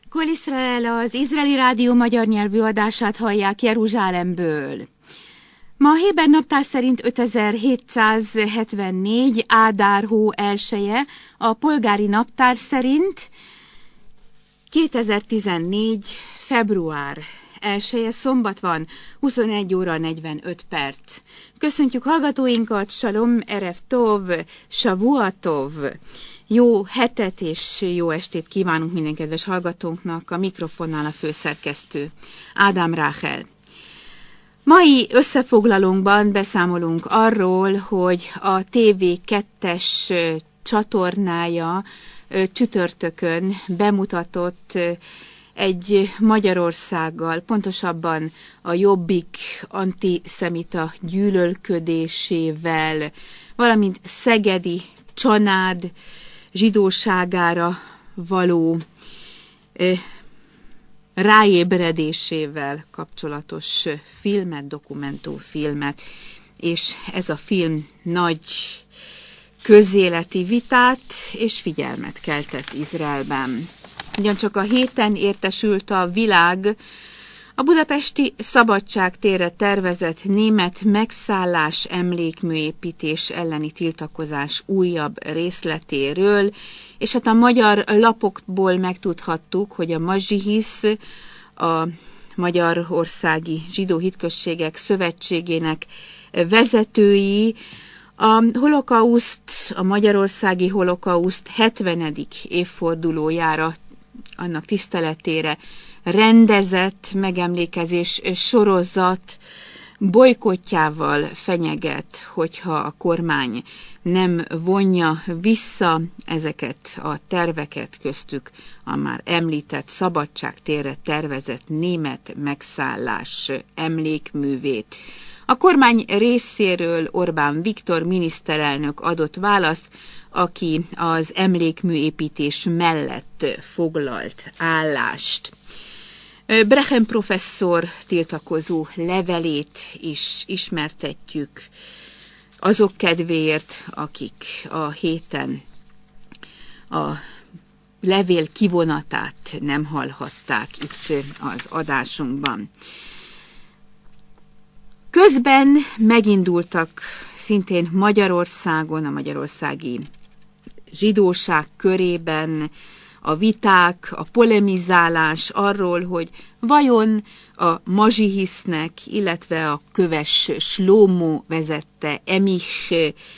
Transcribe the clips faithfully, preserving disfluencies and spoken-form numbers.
Kol Israel, az izraeli rádió magyar nyelvű adását hallják Jeruzsálemből. Ma a héber naptár szerint ötezer-hétszázhetvennégy Ádár hó elseje, a polgári naptár szerint kétezer-tizennégy február elseje, szombat van, huszonegy óra negyvenöt perc. Köszöntjük hallgatóinkat, Shalom, Erev Tov, Shavua Tov. Jó hetet és jó estét kívánunk minden kedves hallgatónknak, a mikrofonnál a főszerkesztő Ádám Ráhel. Mai összefoglalónkban beszámolunk arról, hogy a té vé kettes csatornája csütörtökön bemutatott egy Magyarországgal, pontosabban a Jobbik antiszemita gyűlölködésével, valamint szegedi Csanád zsidóságára való ö, ráébredésével kapcsolatos filmet, dokumentumfilmet, és ez a film nagy közéleti vitát és figyelmet keltett Izraelben. Ugyancsak a héten értesült a világ a budapesti Szabadságtérre tervezett német megszállás emlékműépítés elleni tiltakozás újabb részletéről, és hát a magyar lapokból megtudhattuk, hogy a Mazsihisz, a Magyarországi Zsidó Hitközségek Szövetségének vezetői a holokauszt, a magyarországi holokauszt hetvenedik évfordulójára, annak tiszteletére rendezett megemlékezés sorozat bojkottjával fenyeget, hogyha a kormány nem vonja vissza ezeket a terveket, köztük a már említett Szabadságtérre tervezett német megszállás emlékművét. A kormány részéről Orbán Viktor miniszterelnök adott választ, aki az emlékműépítés mellett foglalt állást. Brechem professzor tiltakozó levelét is ismertetjük azok kedvéért, akik a héten a levél kivonatát nem hallhatták itt az adásunkban. Közben megindultak szintén Magyarországon, a magyarországi zsidóság körében a viták, a polemizálás arról, hogy vajon a Mazsihisznek, illetve a köves Slómó vezette Emich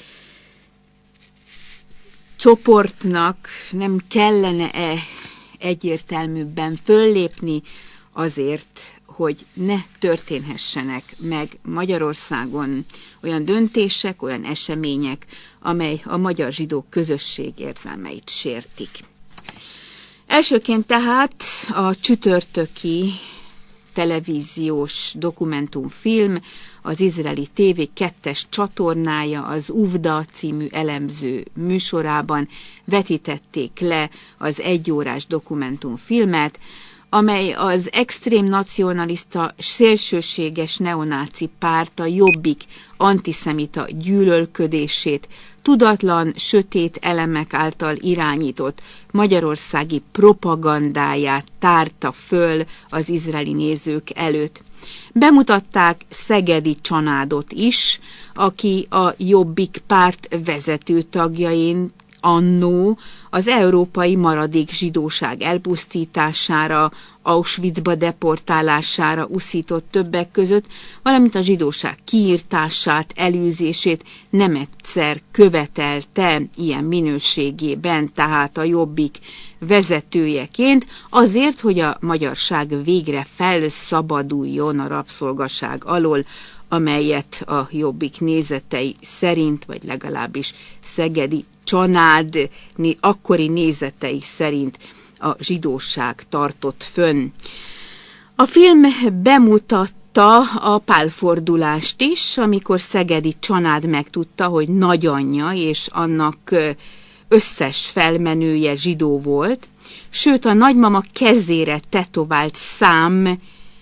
csoportnak nem kellene-e egyértelműbben föllépni azért, hogy ne történhessenek meg Magyarországon olyan döntések, olyan események, amely a magyar zsidó közösség érzelmeit sértik. Elsőként tehát a csütörtöki televíziós dokumentumfilm, az izraeli té vé kettes csatornája, az Uvda című elemző műsorában vetítették le az egyórás dokumentumfilmet, amely az extrém nacionalista, szélsőséges neonáci párt, a Jobbik antiszemita gyűlölködését, tudatlan, sötét elemek által irányított magyarországi propagandáját tárta föl az izraeli nézők előtt. Bemutatták Szegedi Csanádot is, aki a Jobbik párt vezető tagjain annó az európai maradék zsidóság elpusztítására, Auschwitzba deportálására uszított többek között, valamint a zsidóság kiirtását, elűzését nem egyszer követelte ilyen minőségében, tehát a Jobbik vezetőjeként, azért, hogy a magyarság végre felszabaduljon a rabszolgaság alól, amelyet a Jobbik nézetei szerint, vagy legalábbis Szegedi Csanád akkori nézetei szerint a zsidóság tartott fönn. A film bemutatta a pálfordulást is, amikor Szegedi Csanád megtudta, hogy nagyanyja és annak összes felmenője zsidó volt, sőt a nagymama kezére tetovált szám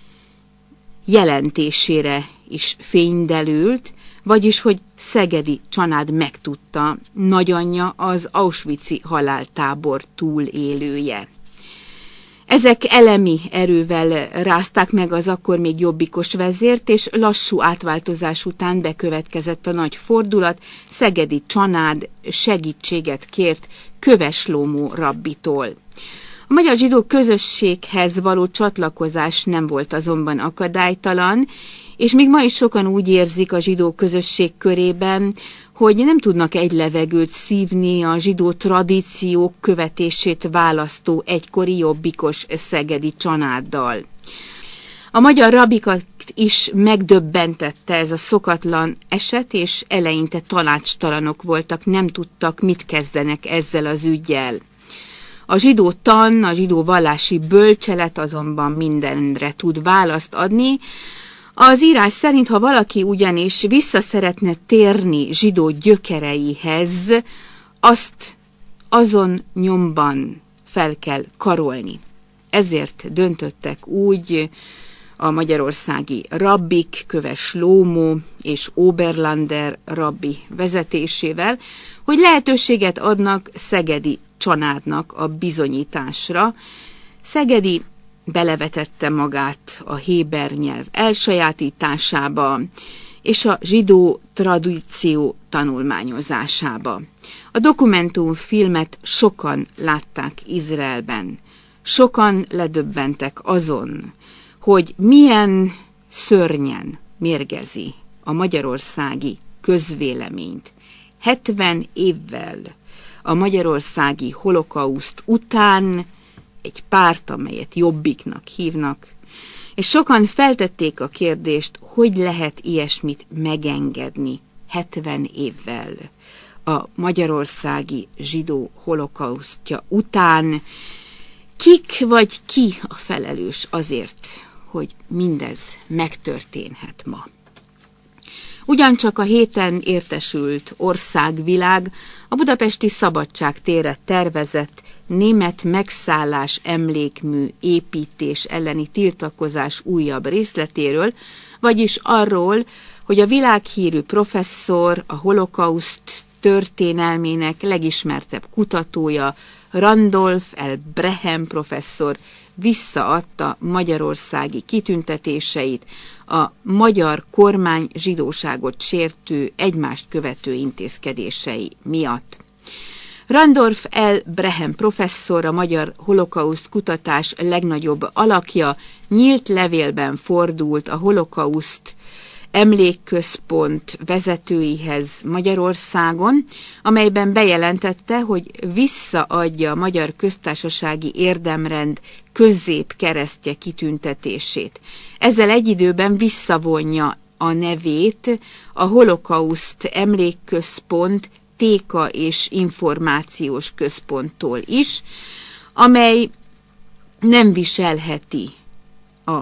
jelentésére is fényderült, vagyis hogy Szegedi Csanád megtudta, nagyanyja az auschwitzi haláltábor túlélője. Ezek elemi erővel rázták meg az akkor még jobbikos vezért, és lassú átváltozás után bekövetkezett a nagy fordulat. Szegedi Csanád segítséget kért Köves Lómó rabbitól. A magyar zsidó közösséghez való csatlakozás nem volt azonban akadálytalan, és még ma is sokan úgy érzik a zsidó közösség körében, hogy nem tudnak egy levegőt szívni a zsidó tradíciók követését választó egykori jobbikos Szegedi Csanáddal. A magyar rabbikat is megdöbbentette ez a szokatlan eset, és eleinte tanácstalanok voltak, nem tudtak, mit kezdenek ezzel az üggyel. A zsidó tan, a zsidó vallási bölcselet azonban mindenre tud választ adni. Az írás szerint, ha valaki ugyanis vissza szeretne térni zsidó gyökereihez, azt azon nyomban fel kell karolni. Ezért döntöttek úgy a magyarországi rabbik, Köves Lómó és Oberlander rabbi vezetésével, hogy lehetőséget adnak Szegedi Csanádnak a bizonyításra. Szegedi belevetette magát a héber nyelv elsajátításába és a zsidó tradíció tanulmányozásába. A dokumentumfilmet sokan látták Izraelben. Sokan ledöbbentek azon, hogy milyen szörnyen mérgezi a magyarországi közvéleményt. hetven évvel a magyarországi holokauszt után egy párt, amelyet Jobbiknak hívnak, és sokan feltették a kérdést, hogy lehet ilyesmit megengedni hetven évvel a magyarországi zsidó holokausztja után. Kik vagy ki a felelős azért, hogy mindez megtörténhet ma? Ugyancsak a héten értesült országvilág a budapesti Szabadság térre tervezett német megszállás emlékmű építés elleni tiltakozás újabb részletéről, vagyis arról, hogy a világhírű professzor, a holokauszt történelmének legismertebb kutatója, Randolph L. Brehem professzor visszaadta magyarországi kitüntetéseit a magyar kormány zsidóságot sértő, egymást követő intézkedései miatt. Randolph L. Brehem professzor, a magyar holokauszt kutatás legnagyobb alakja, nyílt levélben fordult a holokauszt emlékközpont vezetőihez Magyarországon, amelyben bejelentette, hogy visszaadja a Magyar Köztársasági Érdemrend középkeresztje kitüntetését. Ezzel egy időben visszavonja a nevét a holokauszt emlékközpont Téka és Információs Központtól is, amely nem viselheti a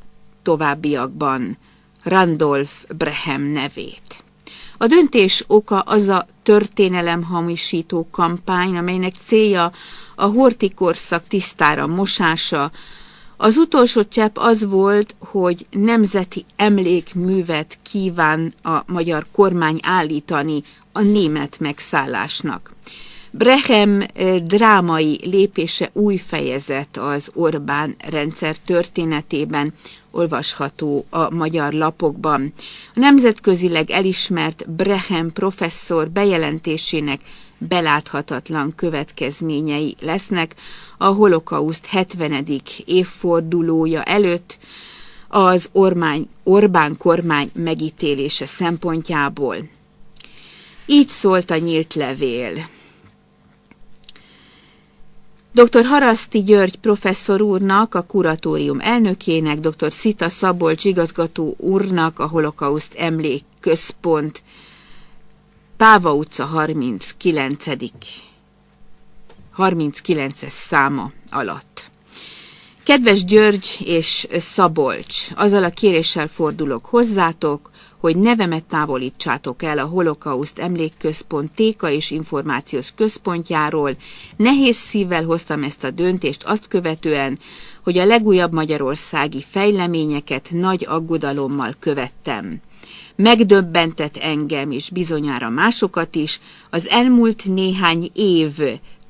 továbbiakban Randolph Brehem nevét. A döntés oka az a történelemhamisító kampány, amelynek célja a horthy korszak tisztára mosása. Az utolsó csepp az volt, hogy nemzeti emlékművet kíván a magyar kormány állítani a német megszállásnak. Brehem drámai lépése új fejezet az Orbán rendszer történetében, olvasható a magyar lapokban. A nemzetközileg elismert Brehem professzor bejelentésének beláthatatlan következményei lesznek a holokauszt hetvenedik évfordulója előtt az Orbán, Orbán kormány megítélése szempontjából. Így szólt a nyílt levél. doktor Haraszti György professzor úrnak, a kuratórium elnökének, doktor Szita Szabolcs igazgató úrnak, a Holokauszt Emlékközpont Páva utca harminckilences száma alatt. Kedves György és Szabolcs, azzal a kéréssel fordulok hozzátok, hogy nevemet távolítsátok el a Holokauszt Emlékközpont Téka és Információs Központjáról. Nehéz szívvel hoztam ezt a döntést azt követően, hogy a legújabb magyarországi fejleményeket nagy aggodalommal követtem. Megdöbbentett engem és bizonyára másokat is az elmúlt néhány év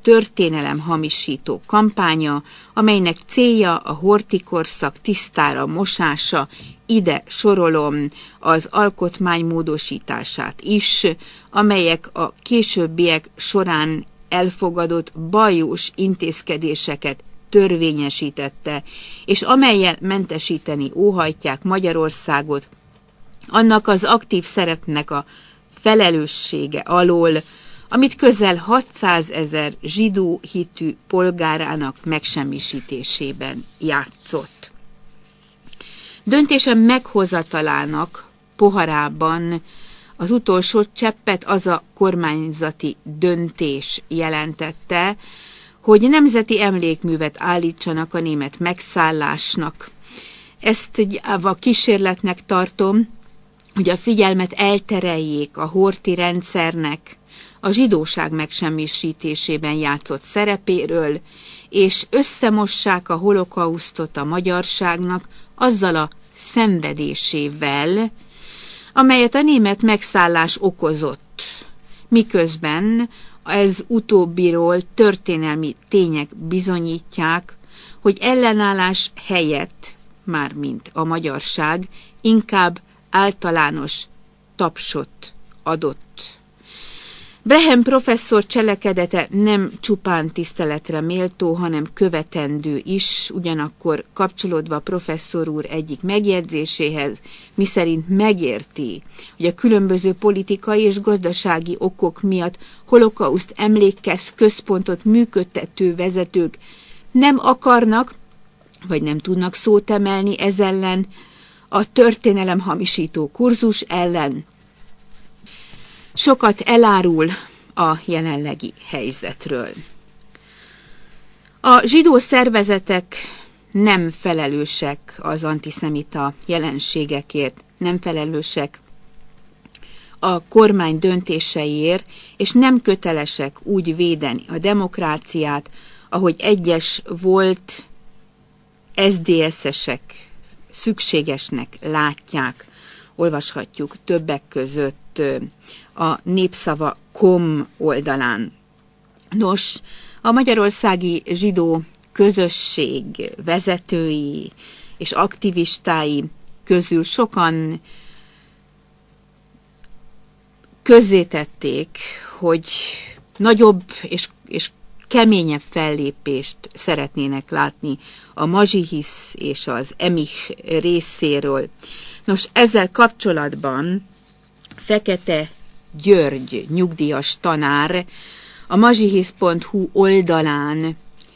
történelem hamisító kampánya, amelynek célja a horthy-korszak tisztára mosása, ide sorolom az alkotmány módosítását is, amelyek a későbbiek során elfogadott bajós intézkedéseket törvényesítette, és amellyel mentesíteni óhajtják Magyarországot annak az aktív szerepnek a felelőssége alól, amit közel hatszázezer zsidó hitű polgárának megsemmisítésében játszott. Döntése meghozatalának poharában az utolsó cseppet az a kormányzati döntés jelentette, hogy nemzeti emlékművet állítsanak a német megszállásnak. Ezt egy a kísérletnek tartom, hogy a figyelmet eltereljék a horthy rendszernek a zsidóság megsemmisítésében játszott szerepéről, és összemossák a holokausztot a magyarságnak azzal a szenvedésével, amelyet a német megszállás okozott, miközben ez utóbbiról történelmi tények bizonyítják, hogy ellenállás helyett, mármint a magyarság, inkább általános tapsot adott. Brehem professzor cselekedete nem csupán tiszteletre méltó, hanem követendő is, ugyanakkor kapcsolódva professzor úr egyik megjegyzéséhez, miszerint megérti, hogy a különböző politikai és gazdasági okok miatt holokauszt emlékkez központot működtető vezetők nem akarnak, vagy nem tudnak szót emelni ez ellen, a történelem hamisító kurzus ellen. Sokat elárul a jelenlegi helyzetről. A zsidó szervezetek nem felelősek az antiszemita jelenségekért, nem felelősek a kormány döntéseiért, és nem kötelesek úgy védeni a demokráciát, ahogy egyes volt es zé dé es-esek szükségesnek látják. Olvashatjuk többek között a népszava pont com oldalán. Nos, a magyarországi zsidó közösség vezetői és aktivistái közül sokan közzétették, hogy nagyobb és, és keményebb fellépést szeretnének látni a Mazsihisz és az Emich részéről. Nos, ezzel kapcsolatban Fekete György nyugdíjas tanár a mazsihisz pont hu oldalán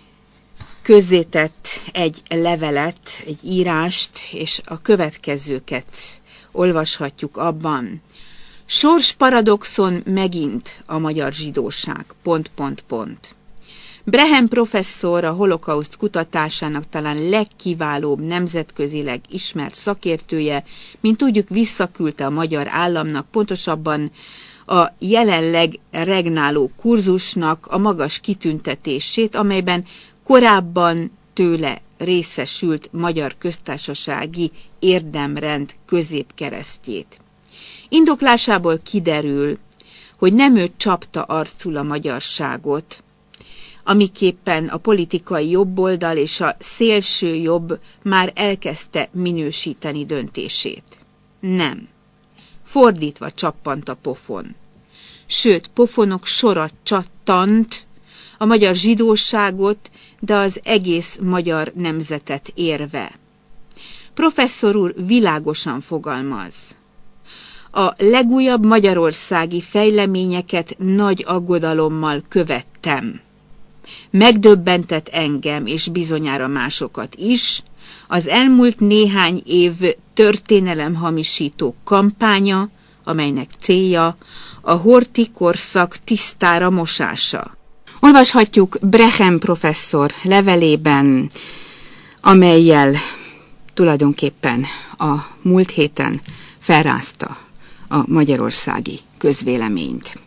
közzétett egy levelet, egy írást, és a következőket olvashatjuk abban. Sors paradoxon megint a magyar zsidóság, pont, pont, pont. Brehem professzor a holokauszt kutatásának talán legkiválóbb nemzetközileg ismert szakértője, mint tudjuk, visszaküldte a magyar államnak, pontosabban a jelenleg regnáló kurzusnak a magas kitüntetését, amelyben korábban tőle részesült magyar köztársasági érdemrend középkeresztjét. Indoklásából kiderül, hogy nem ő csapta arcul a magyarságot, amiképpen a politikai jobboldal és a szélső jobb már elkezdte minősíteni döntését. Nem. Fordítva csappant a pofon. Sőt, pofonok sora csattant a magyar zsidóságot, de az egész magyar nemzetet érve. Professzor úr világosan fogalmaz. A legújabb magyarországi fejleményeket nagy aggodalommal követtem. Megdöbbentett engem, és bizonyára másokat is, az elmúlt néhány év történelemhamisító kampánya, amelynek célja a horthy-korszak tisztára mosása. Olvashatjuk Brehem professzor levelében, amellyel tulajdonképpen a múlt héten felrázta a magyarországi közvéleményt.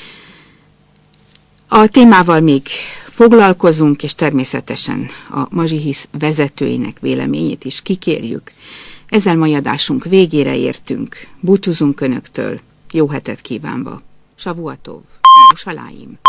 A témával még foglalkozunk, és természetesen a Mazsihisz vezetőinek véleményét is kikérjük. Ezzel mai adásunk végére értünk. Búcsúzunk Önöktől. Jó hetet kívánva. Savuatov, Jerushalayim.